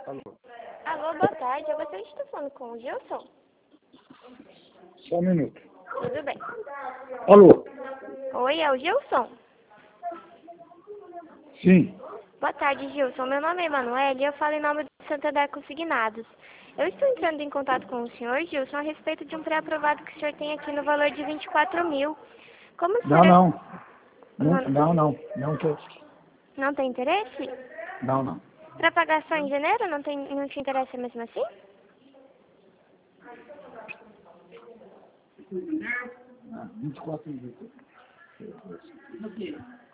Alô. Alô, boa tarde. Eu gostaria de estar falando com o Gilson. Só um minuto. Tudo bem. Alô. Oi, é o Gilson? Sim. Boa tarde, Gilson. Meu nome é Emanuele e eu falo em nome do Santander Consignados. Eu estou entrando em contato com o senhor, Gilson, a respeito de um pré-aprovado que o senhor tem aqui no valor de 24 mil. Como o senhor... Não tô. Não tem interesse? Não. Para pagar só em janeiro? Não te interessa mesmo assim? Ah, 24 minutos.